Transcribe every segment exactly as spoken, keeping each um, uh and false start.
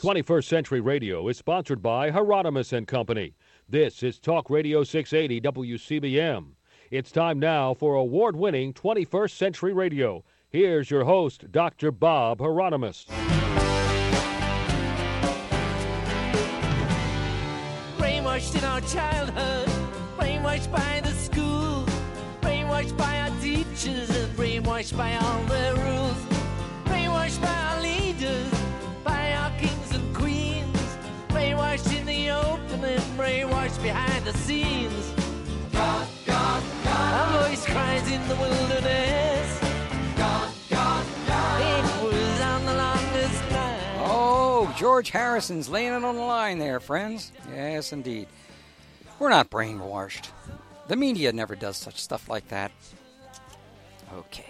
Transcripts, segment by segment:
twenty-first Century Radio is sponsored by Hieronymus and Company. This is Talk Radio six eighty W C B M. It's time now for award-winning twenty-first Century Radio. Here's your host, Doctor Bob Hieronymus. Brainwashed in our childhood, brainwashed by the school, brainwashed by our teachers, and brainwashed by all their rules, brainwashed by our leaders, by our kings and queens, brainwashed in the open and brainwashed behind the scenes. God, God, God. Our voice cries in the wilderness. God, God, God. It was on the longest line. Oh, George Harrison's laying it on the line there, friends. Yes, indeed. We're not brainwashed. The media never does such stuff like that. Okay.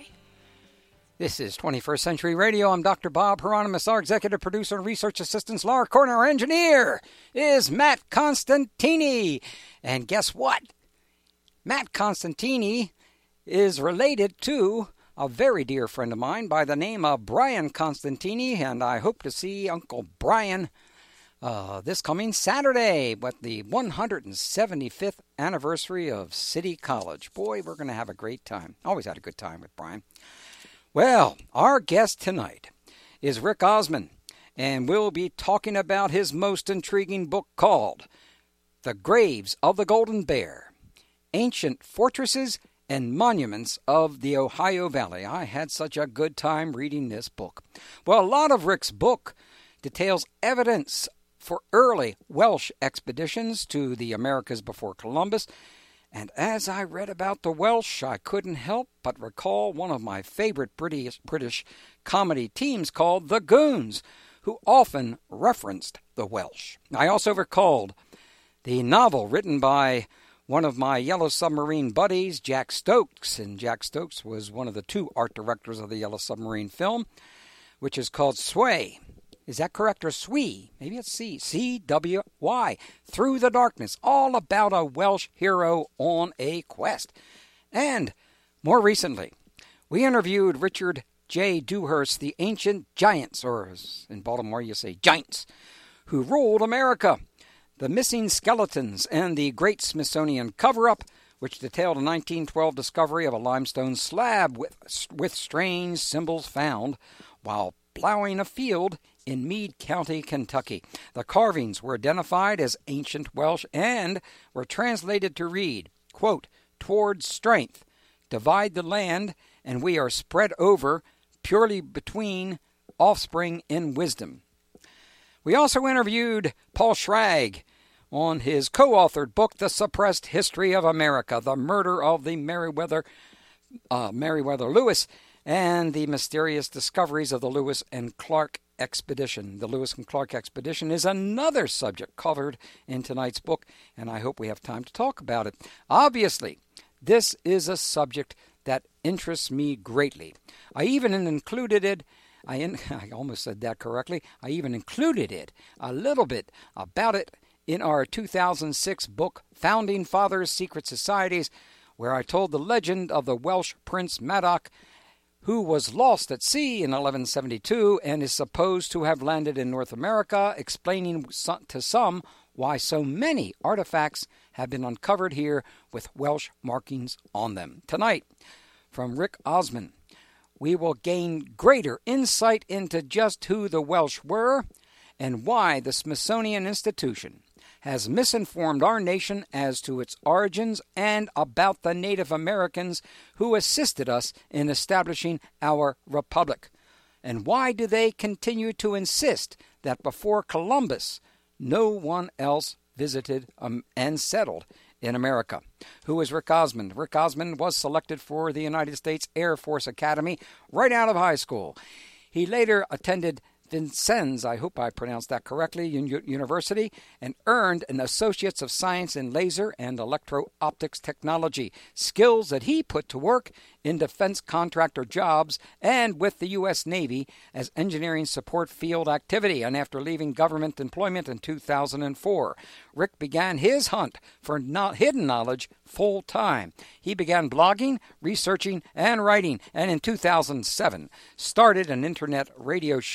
This is twenty-first Century Radio. I'm Doctor Bob Hieronymus. Our executive producer and research assistant, Laura Corner. Our engineer is Matt Constantini. And guess what? Matt Constantini is related to a very dear friend of mine by the name of Brian Constantini, and I hope to see Uncle Brian uh, this coming Saturday with the one hundred seventy-fifth anniversary of City College. Boy, we're going to have a great time. Always had a good time with Brian. Well, our guest tonight is Rick Osman, and we'll be talking about his most intriguing book called The Graves of the Golden Bear, Ancient Fortresses and Monuments of the Ohio Valley. I had such a good time reading this book. Well, a lot of Rick's book details evidence for early Welsh expeditions to the Americas before Columbus. And as I read about the Welsh, I couldn't help but recall one of my favorite British, British comedy teams called The Goons, who often referenced the Welsh. I also recalled the novel written by one of my Yellow Submarine buddies, Jack Stokes, and Jack Stokes was one of the two art directors of the Yellow Submarine film, which is called Sway. Is that correct, or Swee? Maybe it's C. C W Y. Through the Darkness, all about a Welsh hero on a quest. And more recently, we interviewed Richard J. Dewhurst, the ancient giants, or as in Baltimore you say giants, who ruled America. The Missing Skeletons and the Great Smithsonian Cover-Up, which detailed a nineteen twelve discovery of a limestone slab with, with strange symbols found while plowing a field in Meade County, Kentucky. The carvings were identified as ancient Welsh and were translated to read, quote, "Towards strength, divide the land, and we are spread over purely between offspring in wisdom." We also interviewed Paul Schrag on his co-authored book, The Suppressed History of America, The Murder of the Meriwether, uh, Meriwether Lewis, and the Mysterious Discoveries of the Lewis and Clark Expedition. The Lewis and Clark Expedition is another subject covered in tonight's book, and I hope we have time to talk about it. Obviously, this is a subject that interests me greatly. I even included it, I, in, I almost said that correctly, I even included it, a little bit about it, in our two thousand six book, Founding Fathers, Secret Societies, where I told the legend of the Welsh Prince Madoc, who was lost at sea in eleven seventy-two and is supposed to have landed in North America, explaining to some why so many artifacts have been uncovered here with Welsh markings on them. Tonight, from Rick Osman, we will gain greater insight into just who the Welsh were and why the Smithsonian Institution has misinformed our nation as to its origins and about the Native Americans who assisted us in establishing our republic. And why do they continue to insist that before Columbus, no one else visited um, and settled in America? Who is Rick Osman? Rick Osman was selected for the United States Air Force Academy right out of high school. He later attended Vincennes, I hope I pronounced that correctly, University, and earned an Associates of Science in Laser and Electro-Optics Technology, skills that he put to work in defense contractor jobs and with the U S Navy as engineering support field activity. And after leaving government employment in two thousand four, Rick began his hunt for no- hidden knowledge full-time. He began blogging, researching, and writing, and in two thousand seven started an internet radio show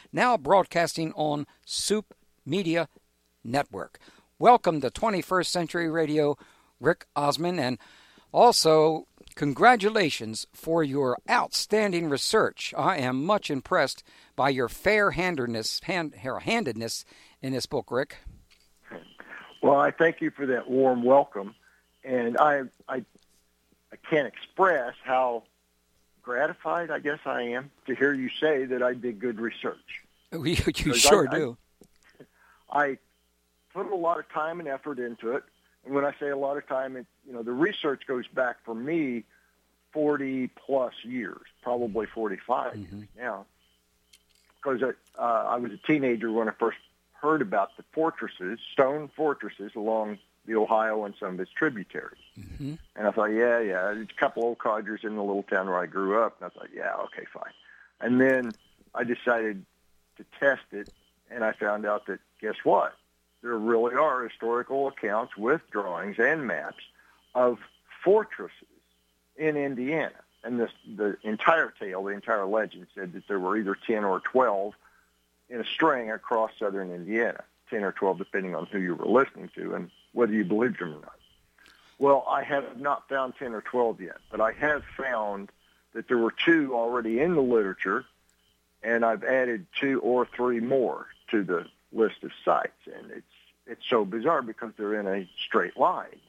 now broadcasting on Soup Media Network. Welcome to twenty-first Century Radio, Rick Osman, and also congratulations for your outstanding research. I am much impressed by your fair-handedness hand, handedness in this book, Rick. Well, I thank you for that warm welcome, and I, I, I can't express how gratified, I guess I am, to hear you say that I did good research. You, you sure I, do. I, I put a lot of time and effort into it, and when I say a lot of time, it, you know, the research goes back for me forty plus years, probably forty-five mm-hmm. years now, because I, uh, I was a teenager when I first heard about the fortresses, stone fortresses along the Ohio and some of its tributaries. Mm-hmm. And I thought, yeah, yeah, there's a couple old codgers in the little town where I grew up. And I thought, yeah, okay, fine. And then I decided to test it, and I found out that, guess what? There really are historical accounts with drawings and maps of fortresses in Indiana. And this, the entire tale, the entire legend said that there were either ten or twelve in a string across southern Indiana, ten or twelve depending on who you were listening to and whether you believed them or not. Well, I have not found ten or twelve yet, but I have found that there were two already in the literature, and I've added two or three more to the list of sites. And it's it's so bizarre because they're in a straight line.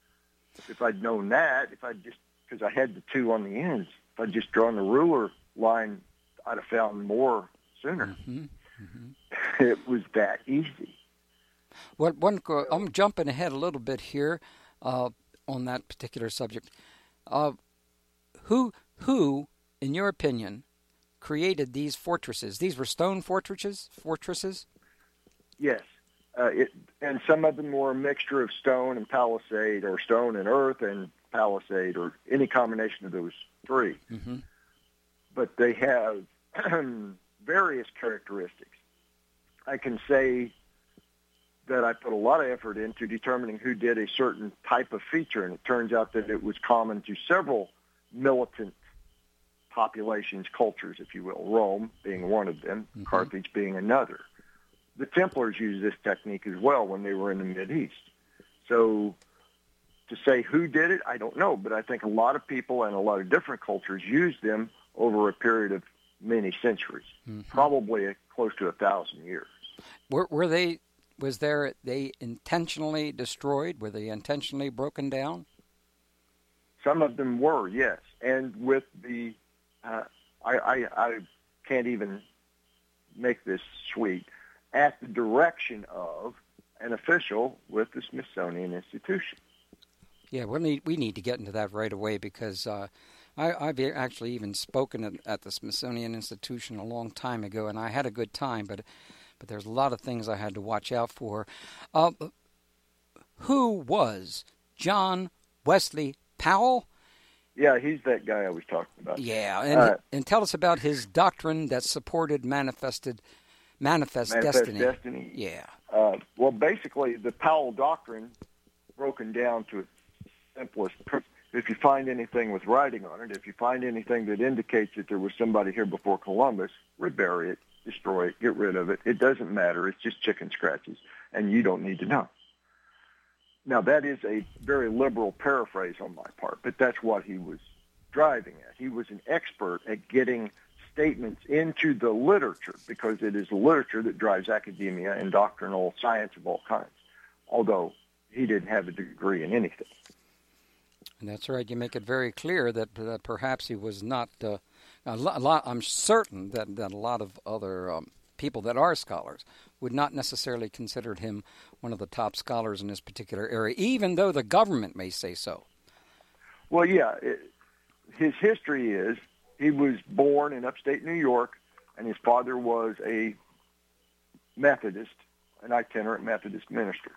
If I'd known that, if I'd just, because I had the two on the ends, if I'd just drawn the ruler line, I'd have found more sooner. Mm-hmm. Mm-hmm. It was that easy. Well, one, I'm jumping ahead a little bit here uh, on that particular subject. Uh, who, who, in your opinion, created these fortresses? These were stone fortresses. Fortresses. Yes, uh, it, and some of them were a mixture of stone and palisade, or stone and earth and palisade, or any combination of those three. Mm-hmm. But they have various characteristics. I can say that I put a lot of effort into determining who did a certain type of feature, and it turns out that it was common to several militant populations, cultures, if you will, Rome being one of them, mm-hmm. Carthage being another. The Templars used this technique as well when they were in the Mideast. So to say who did it, I don't know, but I think a lot of people and a lot of different cultures used them over a period of many centuries, mm-hmm. probably a, close to a thousand years. Were, were they, was there, they intentionally destroyed? Were they intentionally broken down? Some of them were, yes. And with the, uh, I, I, I can't even make this sweet, at the direction of an official with the Smithsonian Institution. Yeah, we need, we need to get into that right away because uh, I, I've actually even spoken at, at the Smithsonian Institution a long time ago, and I had a good time, but but there's a lot of things I had to watch out for. Uh, who was John Wesley Powell? Yeah, he's that guy I was talking about. Yeah, and, uh, and tell us about his doctrine that supported manifested manifest, manifest destiny. destiny. Yeah. Uh, well, basically, the Powell doctrine, broken down to its simplest, if you find anything with writing on it, if you find anything that indicates that there was somebody here before Columbus, rebury it, destroy it, get rid of it. It doesn't matter. It's just chicken scratches, and you don't need to know. Now, that is a very liberal paraphrase on my part, but that's what he was driving at. He was an expert at getting statements into the literature because it is the literature that drives academia and doctrinal science of all kinds, although he didn't have a degree in anything. And that's right. You make it very clear that, that perhaps he was not uh, a lot. I'm certain that, that a lot of other um, people that are scholars would not necessarily consider him one of the top scholars in this particular area, even though the government may say so. Well, yeah. It, his history is he was born in upstate New York, and his father was a Methodist, an itinerant Methodist minister.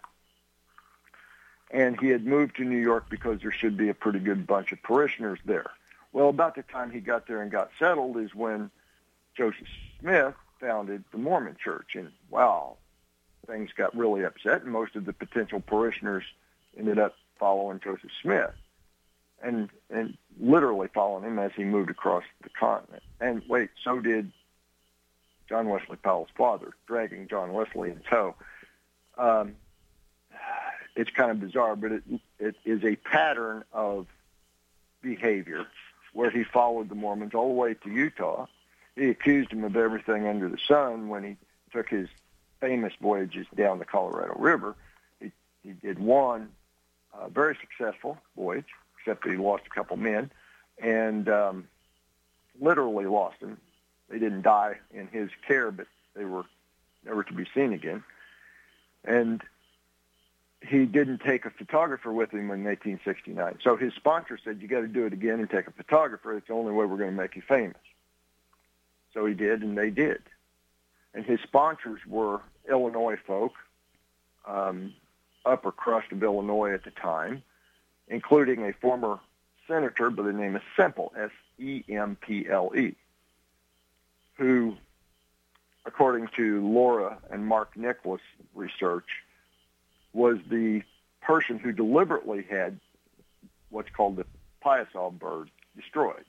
And he had moved to New York because there should be a pretty good bunch of parishioners there. Well, about the time he got there and got settled is when Joseph Smith founded the Mormon Church. And, wow, things got really upset, and most of the potential parishioners ended up following Joseph Smith and and literally following him as he moved across the continent. And, wait, so did John Wesley Powell's father, dragging John Wesley in tow. Um, it's kind of bizarre, but it, it is a pattern of behavior where he followed the Mormons all the way to Utah. He accused them of everything under the sun when he took his famous voyages down the Colorado River. He, he did one uh, very successful voyage, except that he lost a couple men, and um, literally lost them. They didn't die in his care, but they were never to be seen again. And he didn't take a photographer with him in eighteen sixty-nine. So his sponsor said, you got to do it again and take a photographer. It's the only way we're going to make you famous. So he did, and they did. And his sponsors were Illinois folk, um, upper crust of Illinois at the time, including a former senator by the name of Semple, S E M P L E, who, according to Laura and Mark Nicholas research, was the person who deliberately had what's called the Piasa bird destroyed.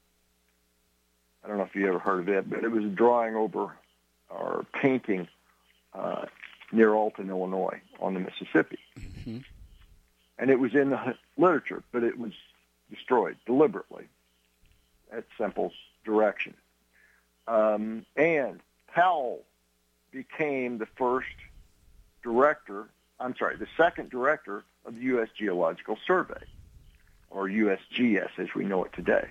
I don't know if you ever heard of it, but it was a drawing over or painting uh, near Alton, Illinois, on the Mississippi. Mm-hmm. And it was in the literature, but it was destroyed deliberately at Semple's direction. Um, and Powell became the first director, I'm sorry, the second director of the U S Geological Survey, or U S G S as we know it today.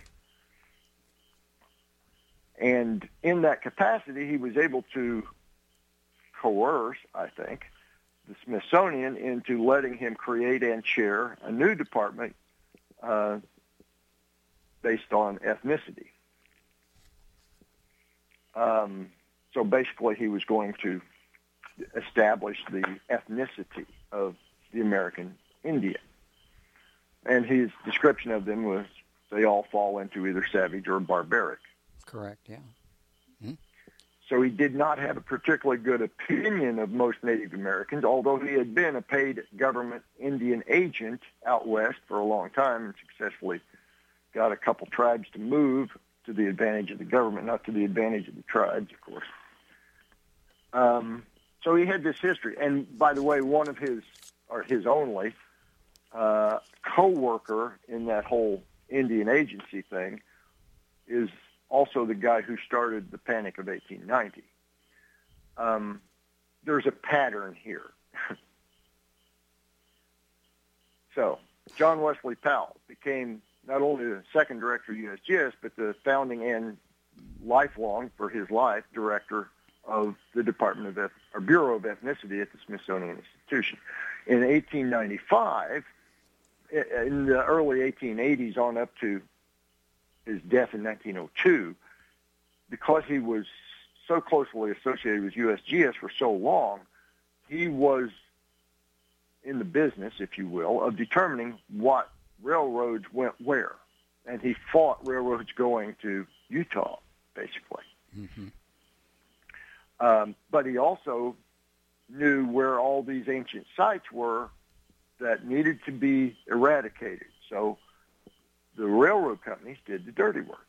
And in that capacity, he was able to coerce, I think, the Smithsonian into letting him create and chair a new department uh, based on ethnicity. Um, so basically, he was going to establish the ethnicity of the American Indian. And his description of them was they all fall into either savage or barbaric. Correct, yeah. Mm-hmm. So he did not have a particularly good opinion of most Native Americans, although he had been a paid government Indian agent out west for a long time and successfully got a couple tribes to move to the advantage of the government, not to the advantage of the tribes, of course. Um, so he had this history. And by the way, one of his, or his only, uh, co-worker in that whole Indian agency thing is also the guy who started the Panic of eighteen ninety. Um, there's a pattern here. So John Wesley Powell became not only the second director of U S G S, but the founding and lifelong, for his life, director of the Department of Eth- or Bureau of Ethnicity at the Smithsonian Institution. In eighteen ninety-five, in the early eighteen eighties on up to his death in nineteen oh two, because he was so closely associated with U S G S for so long, he was in the business, if you will, of determining what railroads went where. And he fought railroads going to Utah, basically. Mm-hmm. Um, but he also knew where all these ancient sites were that needed to be eradicated. So the railroad companies did the dirty work.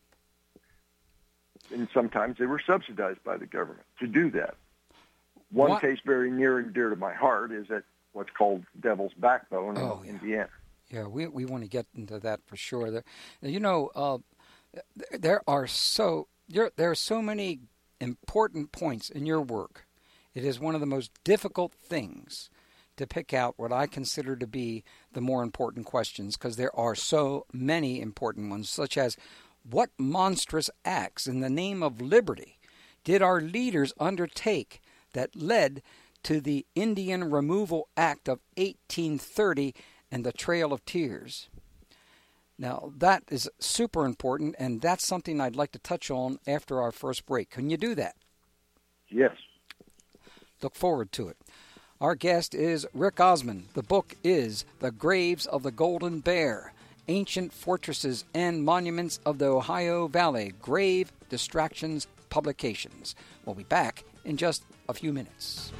And sometimes they were subsidized by the government to do that. One what? case very near and dear to my heart is at what's called Devil's Backbone oh, in yeah. Indiana. Yeah, we we want to get into that for sure. There, you know, uh, there are so there are so many important points in your work. It is one of the most difficult things to pick out what I consider to be the more important questions, because there are so many important ones, such as what monstrous acts in the name of liberty did our leaders undertake that led to the Indian Removal Act of eighteen thirty and the Trail of Tears? Now, that is super important, and that's something I'd like to touch on after our first break. Can you do that? Yes. Look forward to it. Our guest is Rick Osmond. The book is The Graves of the Golden Bear, Ancient Fortresses and Monuments of the Ohio Valley, Grave Distractions Publications. We'll be back in just a few minutes.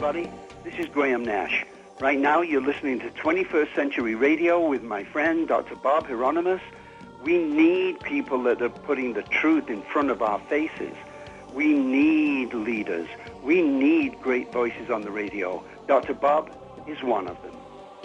everybody. This is Graham Nash. Right now, you're listening to twenty-first Century Radio with my friend, Doctor Bob Hieronymus. We need people that are putting the truth in front of our faces. We need leaders. We need great voices on the radio. Doctor Bob is one of them.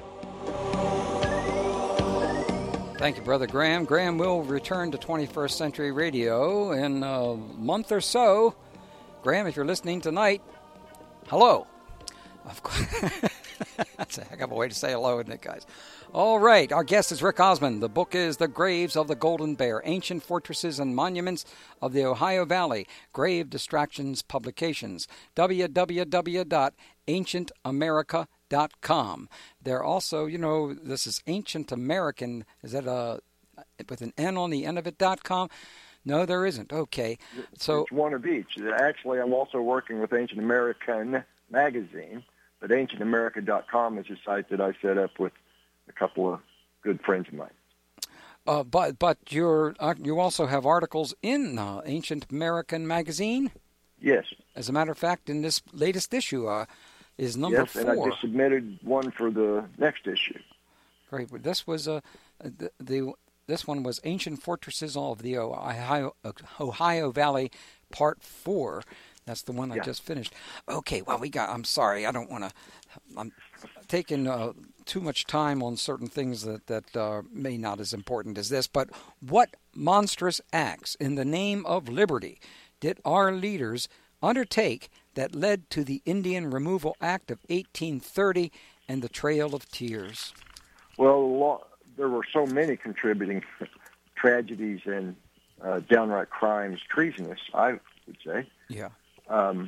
Thank you, Brother Graham. Graham will return to twenty-first Century Radio in a month or so. Graham, if you're listening tonight, hello. Of course. That's a heck of a way to say hello, isn't it, guys? All right, our guest is Rick Osmond. The book is The Graves of the Golden Bear, Ancient Fortresses and Monuments of the Ohio Valley, Grave Distractions Publications, w w w dot ancient america dot com. They're also, you know, this is Ancient American, is that a, with an N on the end of it, dot com? No, there isn't. Okay. So it's one of each. Actually, I'm also working with Ancient American magazine, but ancient america dot com is a site that I set up with a couple of good friends of mine. Uh, but but you're, uh, you also have articles in uh, Ancient American magazine? Yes. As a matter of fact, in this latest issue uh, is number yes, four. Yes, and I just submitted one for the next issue. Great. But this was uh, the, the this one was Ancient Fortresses of the Ohio, Ohio Valley, Part Four. That's the one I yeah. just finished. Okay, well, we got, I'm sorry, I don't want to, I'm taking uh, too much time on certain things that, that uh, may not as important as this, but what monstrous acts in the name of liberty did our leaders undertake that led to the Indian Removal Act of eighteen thirty and the Trail of Tears? Well, there were so many contributing tragedies and uh, downright crimes, treasonous, I would say. Yeah. Um,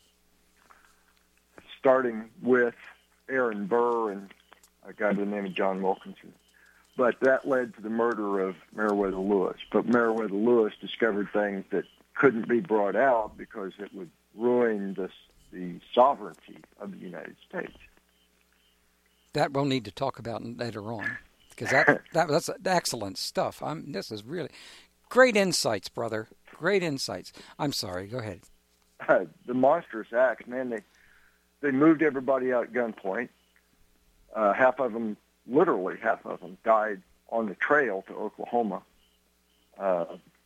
starting with Aaron Burr and a guy by the name of John Wilkinson. But that led to the murder of Meriwether Lewis. But Meriwether Lewis discovered things that couldn't be brought out because it would ruin the, the sovereignty of the United States. That we'll need to talk about later on, because that, that that's excellent stuff. I'm, this is really great insights, brother. Great insights. I'm sorry. Go ahead. Uh, the monstrous acts, man, they they moved everybody out at gunpoint. Uh, half of them, literally half of them, died on the trail to Oklahoma. Uh,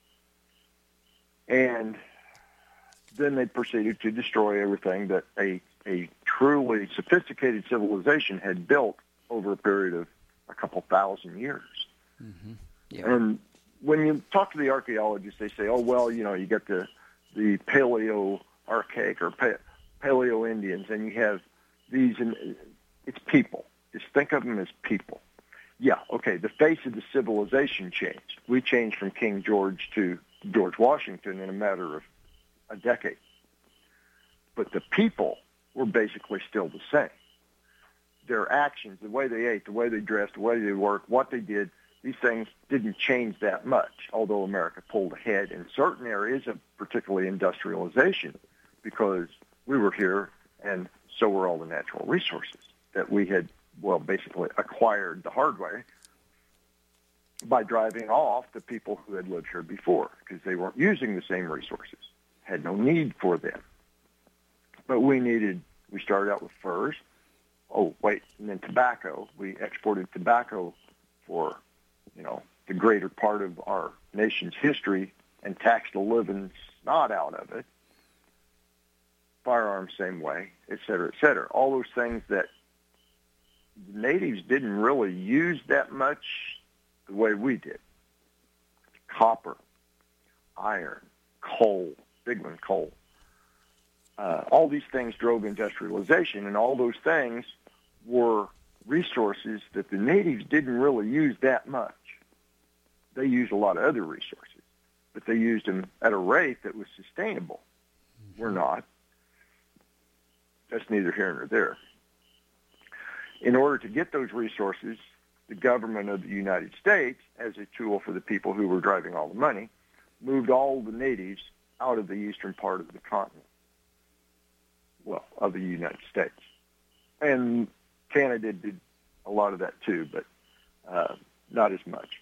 and then they proceeded to destroy everything that a, a truly sophisticated civilization had built over a period of a couple thousand years. Mm-hmm. Yeah. And when you talk to the archaeologists, they say, oh, well, you know, you get the the Paleo-Archaic or pa- Paleo-Indians, and you have these, and it's people. Just think of them as people. Yeah, okay, the face of the civilization changed. We changed from King George to George Washington in a matter of a decade. But the people were basically still the same. Their actions, the way they ate, the way they dressed, the way they worked, what they did, these things didn't change that much, although America pulled ahead in certain areas of particularly industrialization because we were here and so were all the natural resources that we had, well, basically acquired the hard way by driving off the people who had lived here before because they weren't using the same resources, had no need for them. But we needed, we started out with furs. Oh, wait, and then tobacco. We exported tobacco for you know, the greater part of our nation's history and taxed the living snot out of it. Firearms, same way, et cetera, et cetera. All those things that the natives didn't really use that much the way we did. Copper, iron, coal, big one, coal. Uh, all these things drove industrialization, and all those things were resources that the natives didn't really use that much. They used a lot of other resources, but they used them at a rate that was sustainable. Mm-hmm. We're not. That's neither here nor there. In order to get those resources, the government of the United States, as a tool for the people who were driving all the money, moved all the natives out of the eastern part of the continent, well, of the United States. And Canada did a lot of that too, but uh, not as much.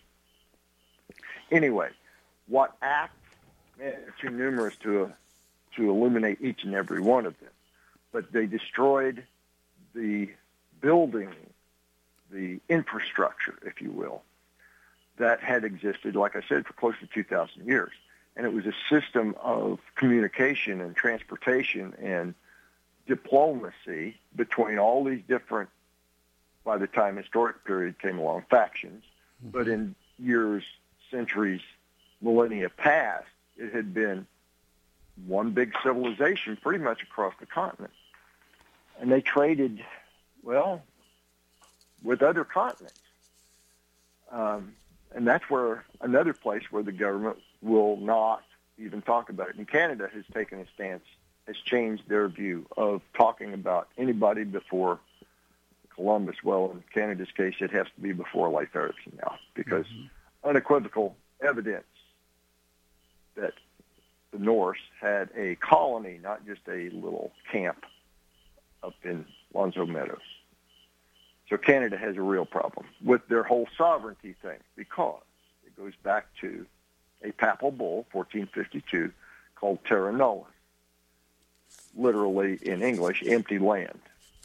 Anyway, what acts, man, too numerous to uh, to illuminate each and every one of them. but they destroyed the building, the infrastructure, if you will, that had existed, like I said, for close to two thousand years. And it was a system of communication and transportation and diplomacy between all these different, by the time historic period came along, factions. Mm-hmm. But in years, centuries, millennia past, it had been one big civilization pretty much across the continent. And they traded, well, with other continents. Um, and that's where another place where the government will not even talk about it. And Canada has taken a stance, has changed their view of talking about anybody before Columbus. Well, in Canada's case, it has to be before Leif Erikson now, because mm-hmm. unequivocal evidence that the Norse had a colony, not just a little camp up in Lonzo Meadows. So Canada has a real problem with their whole sovereignty thing, because it goes back to a papal bull, fourteen fifty-two, called Terra Nullius, literally in English, empty land.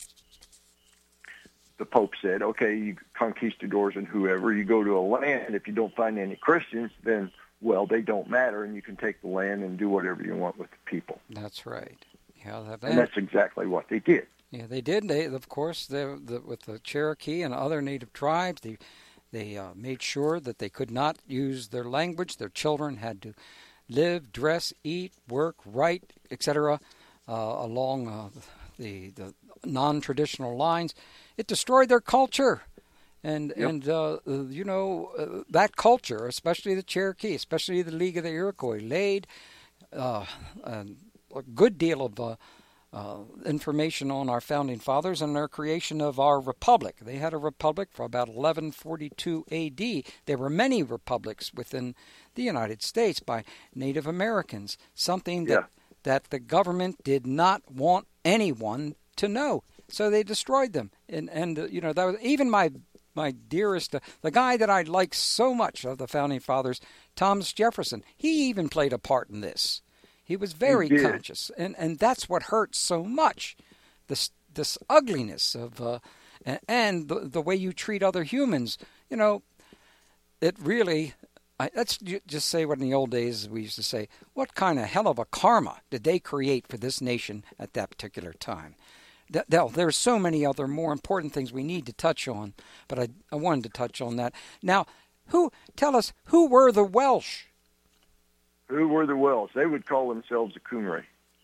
The Pope said, okay, you conquistadors and whoever, you go to a land, if you don't find any Christians, then, well, they don't matter, and you can take the land and do whatever you want with the people. That's right. Yeah, that, and that's exactly what they did. Yeah, they did. They, of course, they, the, with the Cherokee and other native tribes, they they uh, made sure that they could not use their language. Their children had to live, dress, eat, work, write, et cetera, uh, along uh, the the non-traditional lines. It destroyed their culture, and yep. and uh, you know uh, that culture, especially the Cherokee, especially the League of the Iroquois, laid uh, a, a good deal of uh, uh, information on our founding fathers and their creation of our republic. They had a republic for about eleven forty-two A D. There were many republics within the United States by Native Americans, something that, yeah. that the government did not want anyone to know. So they destroyed them. And, and uh, you know, that was even my my dearest, uh, the guy that I like so much of the Founding Fathers, Thomas Jefferson, he even played a part in this. He was very he conscious. And, and that's what hurts so much, this this ugliness of, uh, and the, the way you treat other humans. You know, it really, I, let's just say what in the old days we used to say, what kind of hell of a karma did they create for this nation at that particular time? There's so many other more important things we need to touch on, but I, I wanted to touch on that. Now, who tell us, who were the Welsh? Who were the Welsh? They would call themselves the Cumry.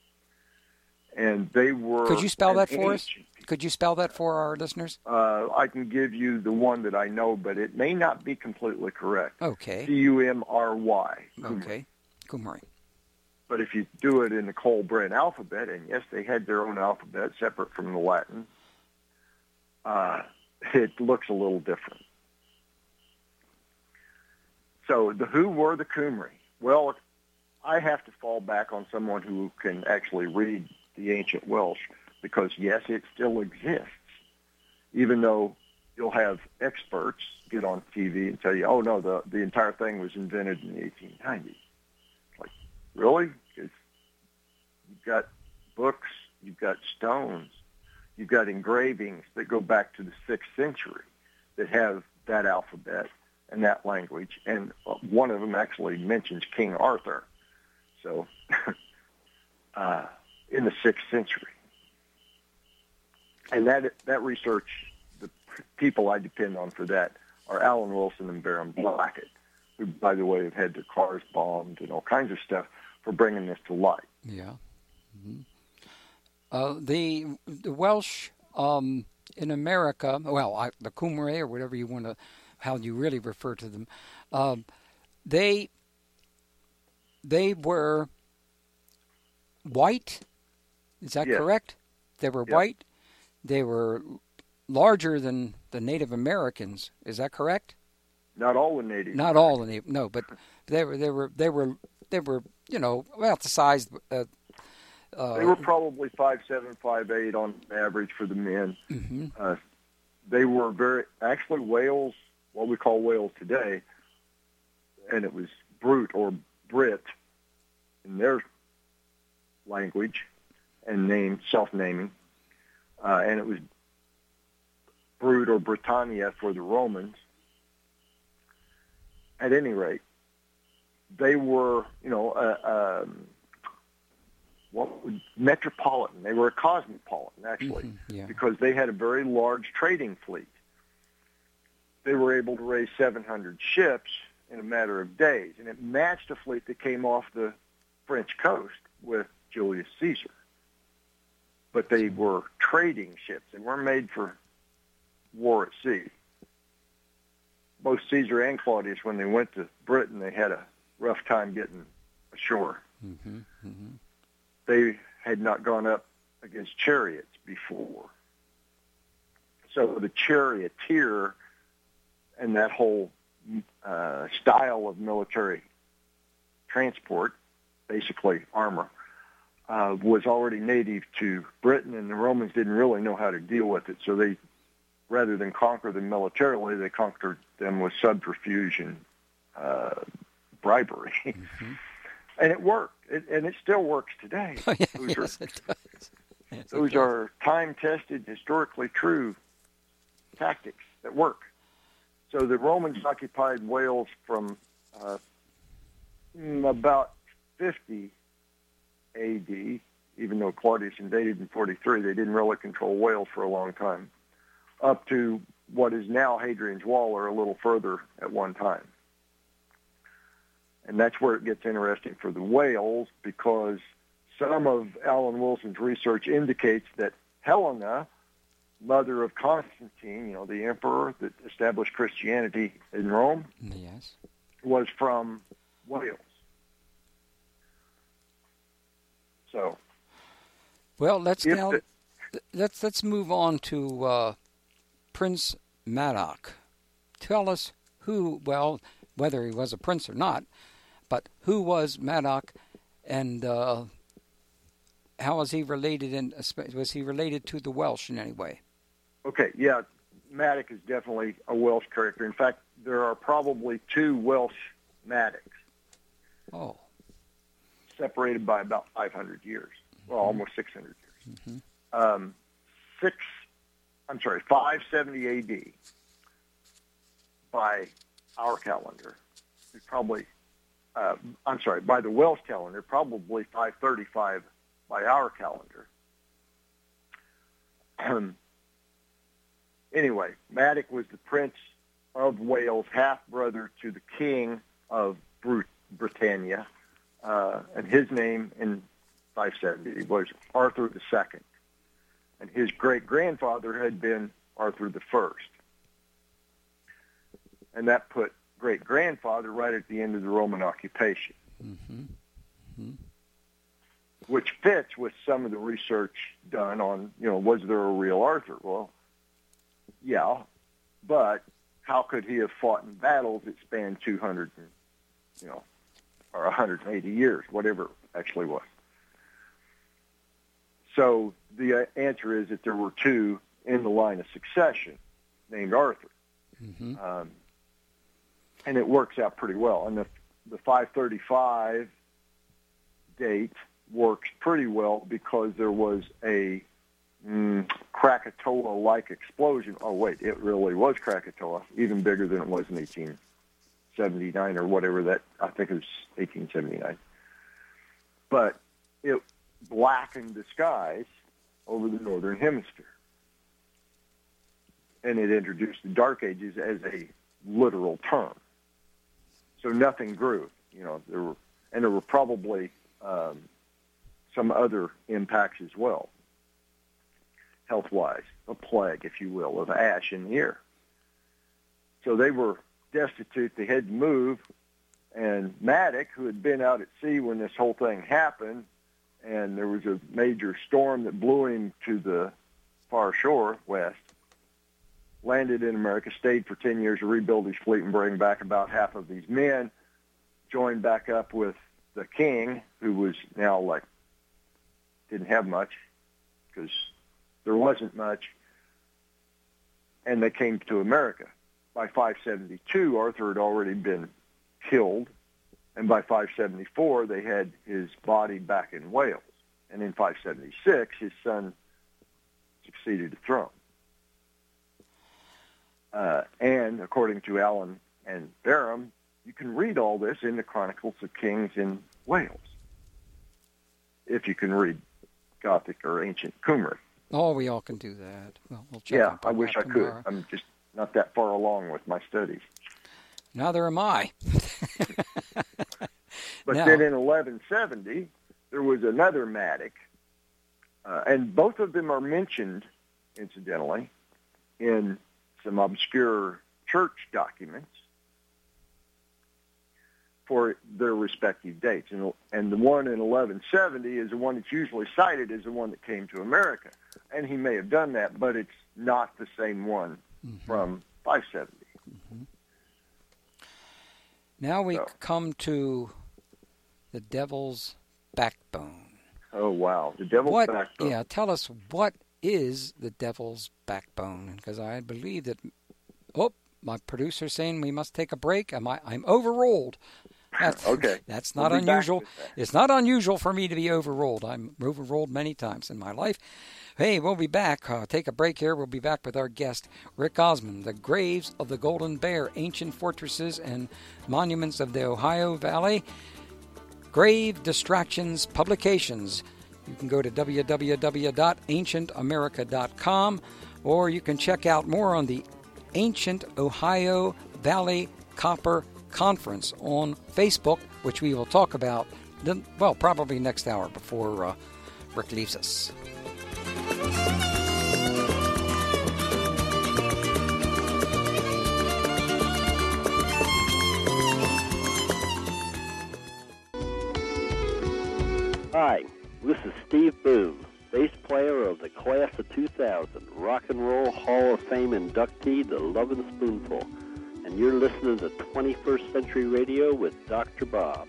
And they were... Could you spell that for us? Could you spell that for our listeners? Uh, I can give you the one that I know, but it may not be completely correct. Okay. C U M R Y. Okay. Cumry. But if you do it in the Colbrin alphabet, and yes, they had their own alphabet separate from the Latin, uh, it looks a little different. So the who were the Cumry? Well, I have to fall back on someone who can actually read the ancient Welsh, because yes, it still exists, even though you'll have experts get on T V and tell you, oh no, the, the entire thing was invented in the eighteen nineties. Like, really? Because you've got books, you've got stones, you've got engravings that go back to the sixth century that have that alphabet and that language, and one of them actually mentions King Arthur. So, uh, in the sixth century. And that that research, the people I depend on for that are Alan Wilson and Baron Blackett, who, by the way, have had their cars bombed and all kinds of stuff for bringing this to light. Yeah. Mm-hmm. Uh, the the Welsh um, in America, well, I, the Cumry or whatever you want to, how you really refer to them, um, they they were white. Is that yes. correct? They were yep. white. They were larger than the Native Americans. Is that correct? Not all the Native. Not all the Native. No, but they were. They were. They were. They were. You know, about the size. Uh, uh, they were probably five seven, five eight on average for the men. Mm-hmm. Uh, they were very actually Wales, what we call Wales today, and it was Brute or Brit in their language. and named, self-naming, uh, and it was Brut or Britannia for the Romans. At any rate, they were, you know, uh, um, what would, metropolitan. They were a cosmopolitan, actually, Mm-hmm, yeah. because they had a very large trading fleet. They were able to raise seven hundred ships in a matter of days, and it matched a fleet that came off the French coast with Julius Caesar. But they were trading ships. They weren't made for war at sea. Both Caesar and Claudius, when they went to Britain, they had a rough time getting ashore. Mm-hmm, mm-hmm. They had not gone up against chariots before. So the charioteer and that whole uh, style of military transport, basically armor, uh, was already native to Britain, and the Romans didn't really know how to deal with it. So they, rather than conquer them militarily, they conquered them with subterfuge and uh, bribery. Mm-hmm. And it worked, it, and it still works today. Oh, yeah, Those yes, are, it does. Yes, those it does. are time-tested, historically true tactics that work. So the Romans occupied Wales from uh, about fifty A D, even though Claudius invaded in forty-three. They didn't really control Wales for a long time, up to what is now Hadrian's Wall, or a little further at one time. And that's where it gets interesting for the Wales, because some of Alan Wilson's research indicates that Helena, mother of Constantine, you know, the emperor that established Christianity in Rome, Yes. was from Wales. So, Well, let's if now the- let's let's move on to uh, Prince Madoc. Tell us who, well, whether he was a prince or not, but who was Madoc, and uh, how was he related? In was he related to the Welsh in any way? okay, yeah, Madoc is definitely a Welsh character. In fact, there are probably two Welsh Madocs, Oh, separated by about five hundred years, well, almost six hundred years. Mhm. Um, six, I'm sorry, five seventy A D by our calendar. It's probably, uh, I'm sorry, by the Welsh calendar, probably five thirty-five by our calendar. Um, anyway, Madoc was the Prince of Wales, half-brother to the King of Brit- Britannia, uh, and his name in five seventy was Arthur the Second, and his great-grandfather had been Arthur the First, and that put great-grandfather right at the end of the Roman occupation, mm-hmm. Mm-hmm. which fits with some of the research done on, you know, was there a real Arthur? Well, yeah, but how could he have fought in battles that spanned two hundred, and, you know, or one hundred eighty years, whatever it actually was? So the answer is that there were two in the line of succession named Arthur. Mm-hmm. Um, and it works out pretty well. And the, the five thirty-five date works pretty well because there was a mm, Krakatoa-like explosion. Oh, wait, it really was Krakatoa, even bigger than it was in eighteen seventy-nine or whatever that, I think it was eighteen seventy-nine. But it blackened the skies over the northern hemisphere. And it introduced the Dark Ages as a literal term. So nothing grew. You know, there were, and there were probably um, some other impacts as well, health-wise, a plague, if you will, of ash in the air. So they were destitute. They had to move. And Madoc, who had been out at sea when this whole thing happened, and there was a major storm that blew him to the far shore, west, landed in America, stayed for ten years to rebuild his fleet and bring back about half of these men, joined back up with the king, who was now like, didn't have much because there wasn't much, and they came to America. By five seventy-two, Arthur had already been killed, and by five seventy-four, they had his body back in Wales, And in five seventy-six, his son succeeded the throne. Uh, and according to Allen and Barham, you can read all this in the Chronicles of Kings in Wales, if you can read Gothic or ancient Cymric. Oh, we all can do that. Well, we'll check Yeah, I on wish that I tomorrow. could. I'm just not that far along with my studies. Neither am I. But Now- then in eleven seventy, there was another Madoc, uh, and both of them are mentioned, incidentally, in some obscure church documents for their respective dates. And, and the one in eleven seventy is the one that's usually cited as the one that came to America. And he may have done that, but it's not the same one Mm-hmm. from five seventy. Mm-hmm. Now we So. come to the Devil's Backbone. Oh, wow. The Devil's What? Backbone. Yeah, tell us, what is the Devil's Backbone? Because I believe that. Oh, my producer's saying we must take a break. Am I, I'm overruled. That's, Okay. That's We'll not be back unusual. with that. It's not unusual for me to be overruled. I'm overruled many times in my life. Hey, we'll be back. Uh, take a break here. We'll be back with our guest, Rick Osmond. The Graves of the Golden Bear, Ancient Fortresses and Monuments of the Ohio Valley. Grave Distractions Publications. You can go to w w w dot ancient america dot com, or you can check out more on the Ancient Ohio Valley Copper Conference on Facebook, which we will talk about, then, well, probably next hour before uh, Rick leaves us. Hi, this is Steve Boone, bass player of the Class of two thousand, Rock and Roll Hall of Fame inductee, The Lovin' Spoonful, and you're listening to twenty-first Century Radio with Doctor Bob.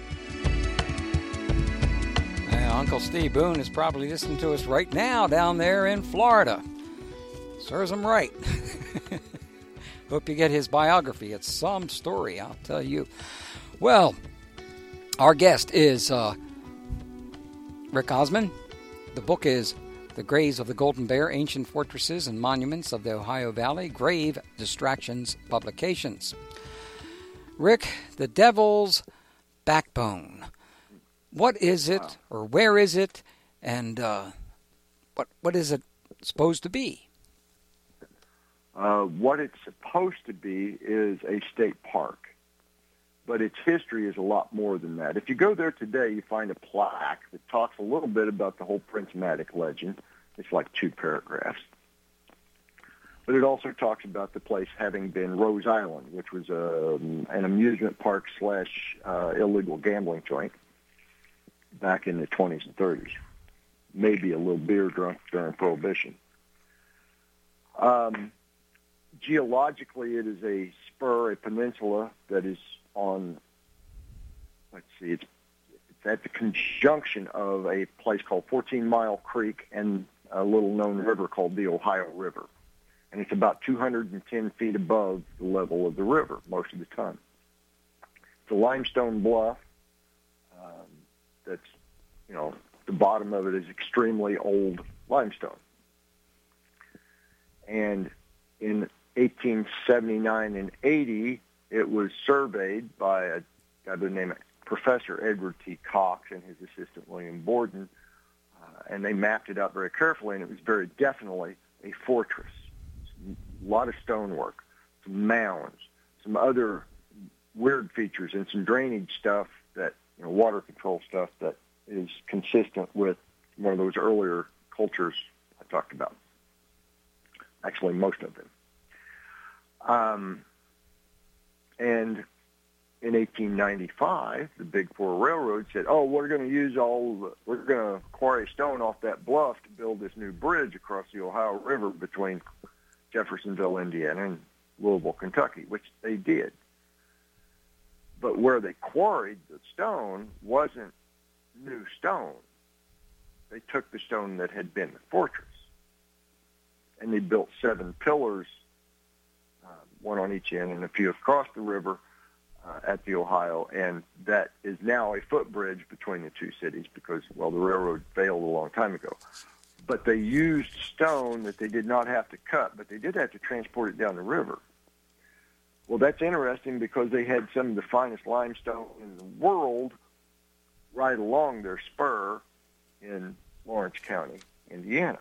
Uh, Uncle Steve Boone is probably listening to us right now down there in Florida. Serves him right. Hope you get his biography. It's some story, I'll tell you. Well, our guest is uh, Rick Osmond. The book is The Graves of the Golden Bear, Ancient Fortresses and Monuments of the Ohio Valley, Grave Distractions Publications. Rick, the Devil's Backbone. What is it, or where is it, and uh, what what is it supposed to be? Uh, what it's supposed to be is a state park, but its history is a lot more than that. If you go there today, you find a plaque that talks a little bit about the whole Prince Madoc legend. It's like two paragraphs. But it also talks about the place having been Rose Island, which was a, an amusement park slash uh, illegal gambling joint back in the twenties and thirties. Maybe a little beer drunk during Prohibition. Um, geologically, it is a spur, a peninsula that is on, let's see, it's, it's at the conjunction of a place called fourteen Mile Creek and a little-known river called the Ohio River. And it's about two hundred ten feet above the level of the river most of the time. It's a limestone bluff um, that's, you know, the bottom of it is extremely old limestone. And in eighteen seventy-nine and eighty, it was surveyed by a guy by the name of Professor Edward T. Cox and his assistant William Borden, uh, and they mapped it out very carefully, and it was very definitely a fortress. A lot of stonework, some mounds, some other weird features, and some drainage stuff that, you know, water control stuff that is consistent with one of those earlier cultures I talked about. Actually, most of them. Um, and in eighteen ninety-five, the Big Four Railroad said, oh, we're going to use all, the, we're going to quarry stone off that bluff to build this new bridge across the Ohio River between Jeffersonville, Indiana, and Louisville, Kentucky, which they did. But where they quarried the stone wasn't new stone. They took the stone that had been the fortress, and they built seven pillars, uh, one on each end and a few across the river, uh, uh, at the Ohio, and that is now a footbridge between the two cities because, well, the railroad failed a long time ago. But they used stone that they did not have to cut, but they did have to transport it down the river. Well, that's interesting because they had some of the finest limestone in the world right along their spur in Lawrence County, Indiana.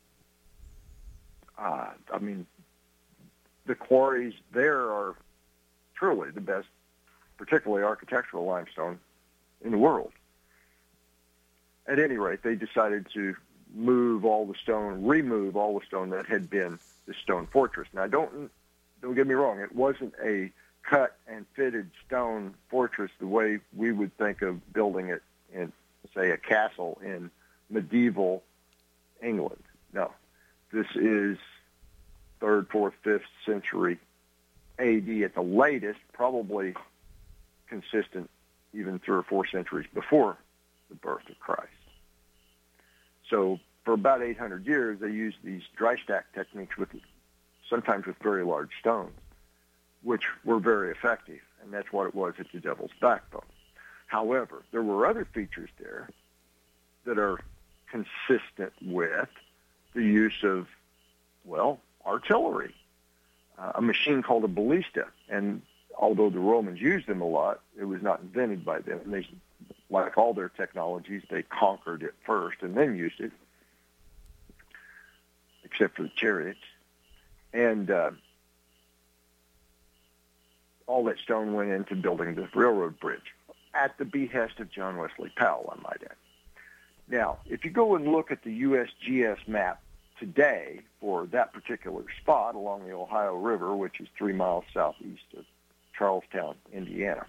Uh, I mean, the quarries there are truly the best, particularly architectural limestone in the world. At any rate, they decided to move all the stone, remove all the stone that had been the stone fortress. Now, don't don't get me wrong; it wasn't a cut and fitted stone fortress the way we would think of building it in, say, a castle in medieval England. No, this is third, fourth, fifth century A D at the latest, probably consistent even three or four centuries before the birth of Christ. So for about eight hundred years, they used these dry stack techniques with, sometimes with very large stones, which were very effective, and that's what it was at the Devil's Backbone. However, there were other features there that are consistent with the use of, well, artillery, uh, a machine called a ballista, and although the Romans used them a lot, it was not invented by them. They, like all their technologies, they conquered it first and then used it, except for the chariots. And uh, all that stone went into building the railroad bridge at the behest of John Wesley Powell, I might add. Now, if you go and look at the U S G S map today for that particular spot along the Ohio River, which is three miles southeast of Charlestown, Indiana,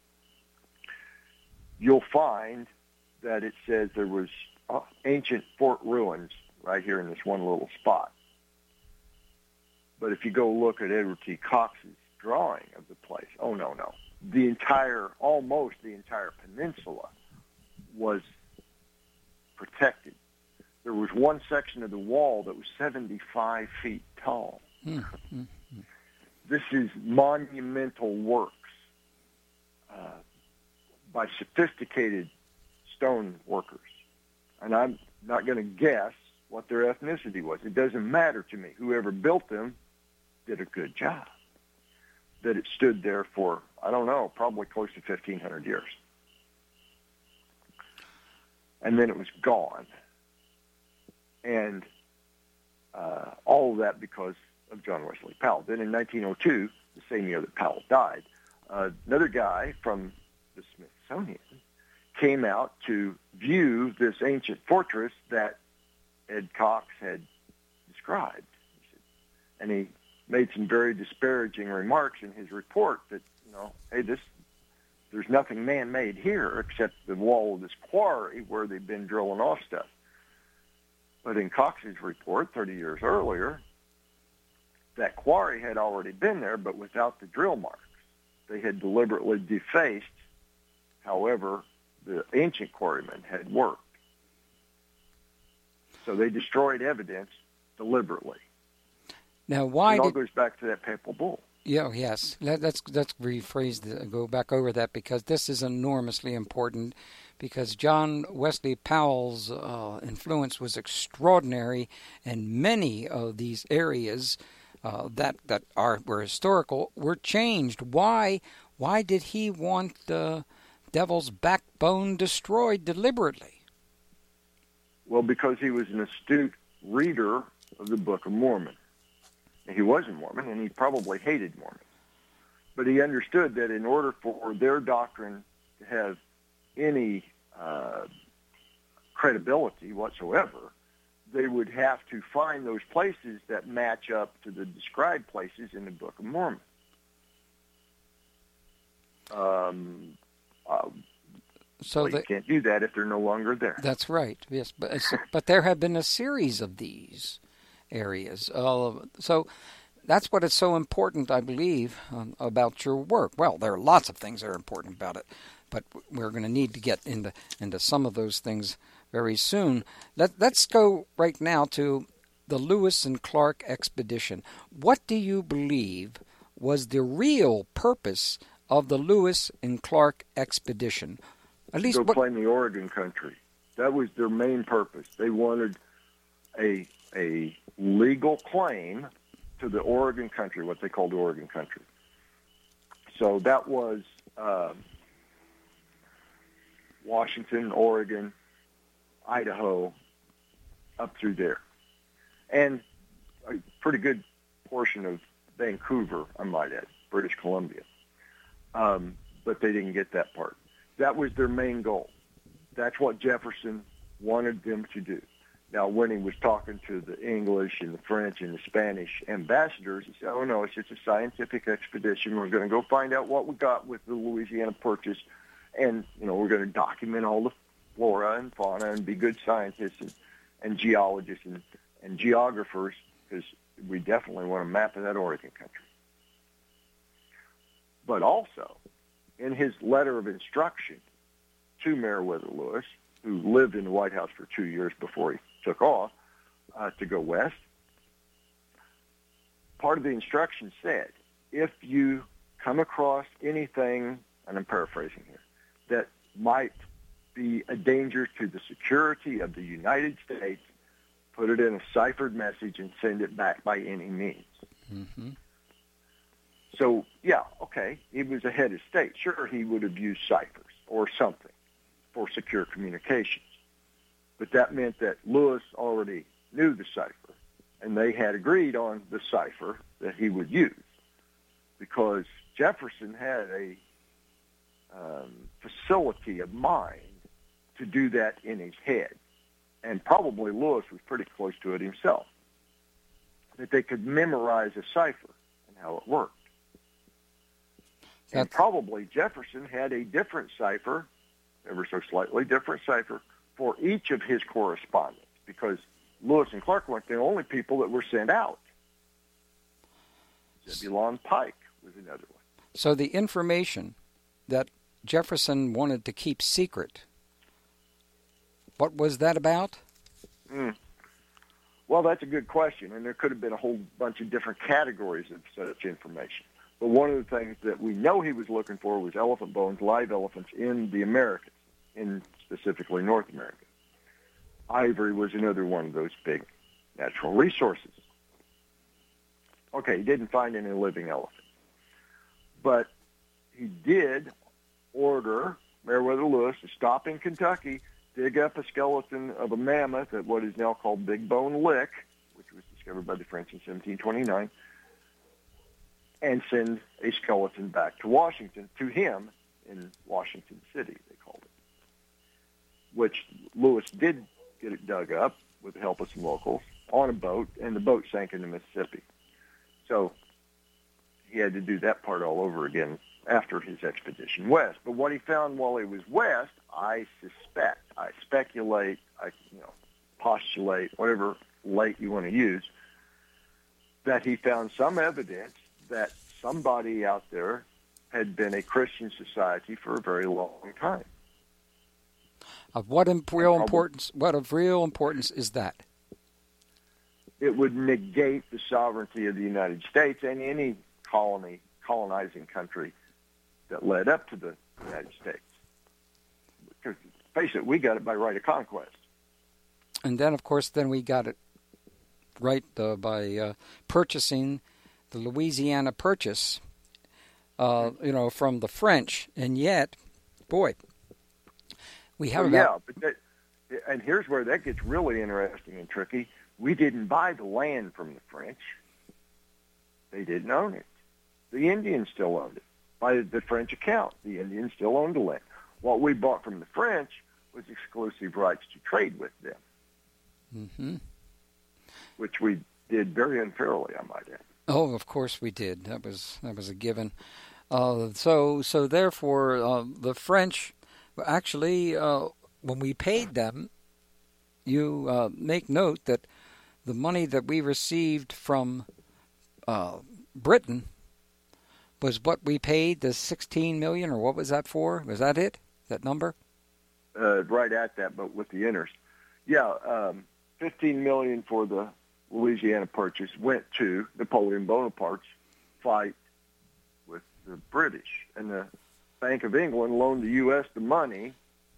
you'll find that it says there was uh, ancient fort ruins right here in this one little spot. But if you go look at Edward T. Cox's drawing of the place, oh, no, no. The entire, almost the entire peninsula was protected. There was one section of the wall that was seventy-five feet tall. Mm-hmm. This is monumental works uh, by sophisticated stone workers. And I'm not going to guess what their ethnicity was. It doesn't matter to me. Whoever built them did a good job. That it stood there for, I don't know, probably close to fifteen hundred years. And then it was gone. And uh, all of that because of John Wesley Powell. Then in nineteen oh two, the same year that Powell died, uh, another guy from the Smithsonian came out to view this ancient fortress that Ed Cox had described. And he made some very disparaging remarks in his report that, you know, hey, this, there's nothing man-made here except the wall of this quarry where they've been drilling off stuff. But in Cox's report thirty years earlier, that quarry had already been there, but without the drill marks. They had deliberately defaced, however, the ancient quarrymen had worked. So they destroyed evidence deliberately. Now, why it all did... goes back to that papal bull. Yeah, yes. Let, let's let's rephrase, the, go back over that, because this is enormously important, because John Wesley Powell's uh, influence was extraordinary, and many of these areas uh, that that are were historical were changed. Why why did he want the Devil's Backbone destroyed deliberately? Well, because he was an astute reader of the Book of Mormon. He was a Mormon, and he probably hated Mormons. But he understood that in order for their doctrine to have any uh, credibility whatsoever, they would have to find those places that match up to the described places in the Book of Mormon. Um, uh, so well, the, you can't do that if they're no longer there. That's right, yes. But, but there have been a series of these areas. Uh, so that's what is so important, I believe, um, about your work. Well, there are lots of things that are important about it, but we're going to need to get into into some of those things very soon. Let, let's go right now to the Lewis and Clark expedition. What do you believe was the real purpose of the Lewis and Clark expedition? At least go what... claim the Oregon country. That was their main purpose. They wanted a a legal claim to the Oregon country, what they called the Oregon country. So that was uh, Washington, Oregon, Idaho, up through there. And a pretty good portion of Vancouver, I might add, British Columbia. Um, but they didn't get that part. That was their main goal. That's what Jefferson wanted them to do. Now, when he was talking to the English and the French and the Spanish ambassadors, he said, oh, no, it's just a scientific expedition. We're going to go find out what we got with the Louisiana Purchase, and, you know, we're going to document all the flora and fauna and be good scientists and, and geologists and, and geographers, because we definitely want a map of that Oregon country. But also, in his letter of instruction to Meriwether Lewis, who lived in the White House for two years before he took off uh, to go west, part of the instruction said, if you come across anything, and I'm paraphrasing here, that might be a danger to the security of the United States, put it in a ciphered message and send it back by any means. Mm-hmm. So, yeah, okay, he was a head of state. Sure, he would have used ciphers or something for secure communications. But that meant that Lewis already knew the cipher, and they had agreed on the cipher that he would use, because Jefferson had a um, facility of mind to do that in his head, and probably Lewis was pretty close to it himself, that they could memorize a cipher and how it worked. That's... And probably Jefferson had a different cipher, ever so slightly different cipher, for each of his correspondents, because Lewis and Clark weren't the only people that were sent out. Zebulon Pike was another one. So the information that Jefferson wanted to keep secret, what was that about? Mm. Well, that's a good question, and there could have been a whole bunch of different categories of such information. But one of the things that we know he was looking for was elephant bones, live elephants in the Americas, in specifically North America. Ivory was another one of those big natural resources. Okay, he didn't find any living elephants. But he did order Meriwether Lewis to stop in Kentucky, dig up a skeleton of a mammoth at what is now called Big Bone Lick, which was discovered by the French in seventeen twenty-nine, and send a skeleton back to Washington, to him in Washington City, they called it, which Lewis did get it dug up with the help of some locals on a boat, and the boat sank in the Mississippi. So he had to do that part all over again after his expedition west. But what he found while he was west, I suspect, I speculate, I you know, postulate, whatever late you want to use, that he found some evidence that somebody out there had been a Christian society for a very long time. Of what imp- real importance? What of real importance is that? It would negate the sovereignty of the United States and any colony, colonizing country that led up to the United States. Because, face it, we got it by right of conquest. And then, of course, then we got it right uh, by uh, purchasing the Louisiana Purchase, uh, you know, from the French. And yet, boy, we have well, about... Yeah, but that, and here's where that gets really interesting and tricky. We didn't buy the land from the French. They didn't own it. The Indians still owned it. By the French account, the Indians still owned the land. What we bought from the French was exclusive rights to trade with them, mm-hmm. which we did very unfairly, I might add. Oh, of course we did. That was that was a given. Uh, so so therefore, uh, the French actually, uh, when we paid them, you uh, make note that the money that we received from uh, Britain was what we paid, the sixteen million dollars, or what was that for? Was that it? That number? Uh, right at that, but with the inners. Yeah, um, fifteen million dollars for the Louisiana Purchase went to Napoleon Bonaparte's fight with the British, and the Bank of England loaned the U S the money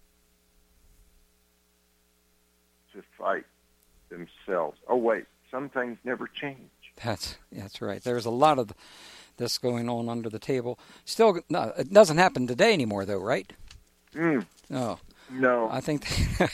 to fight themselves. Oh, wait, some things never change. That's that's right. There's a lot of this going on under the table. Still, no, it doesn't happen today anymore, though, right? Mm. No. No. I think.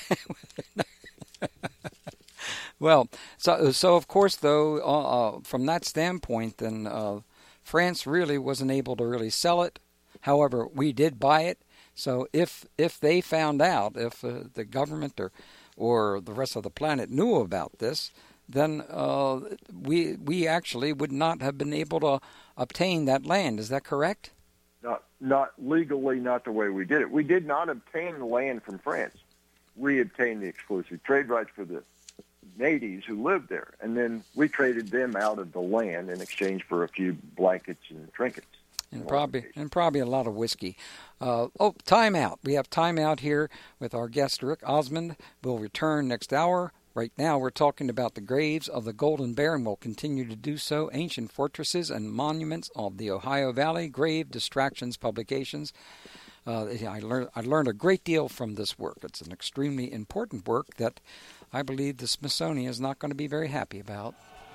Well, so so of course, though, uh, uh, from that standpoint, then uh, France really wasn't able to really sell it. However, we did buy it. So if if they found out, if uh, the government or or the rest of the planet knew about this, then uh, we we actually would not have been able to obtain that land. Is that correct? Not not legally, not the way we did it. We did not obtain the land from France. We obtained the exclusive trade rights for the natives who lived there, and then we traded them out of the land in exchange for a few blankets and trinkets. And probably and probably a lot of whiskey. Uh, oh, time out. We have time out here with our guest, Rick Osmond. We'll return next hour. Right now, we're talking about the graves of the Golden Bear, and we'll continue to do so. Ancient fortresses and monuments of the Ohio Valley, Grave Distractions Publications. Uh, I learned I learned a great deal from this work. It's an extremely important work that I believe the Smithsonian is not going to be very happy about.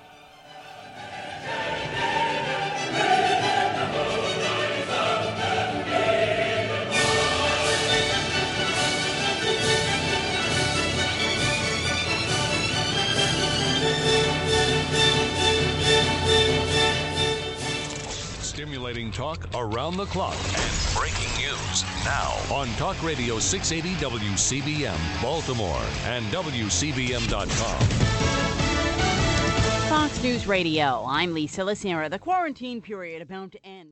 Stimulating talk around the clock and breaking news now on Talk Radio six eighty W C B M Baltimore and W C B M dot com. Fox News Radio. I'm Lisa Lissera. The quarantine period about to end.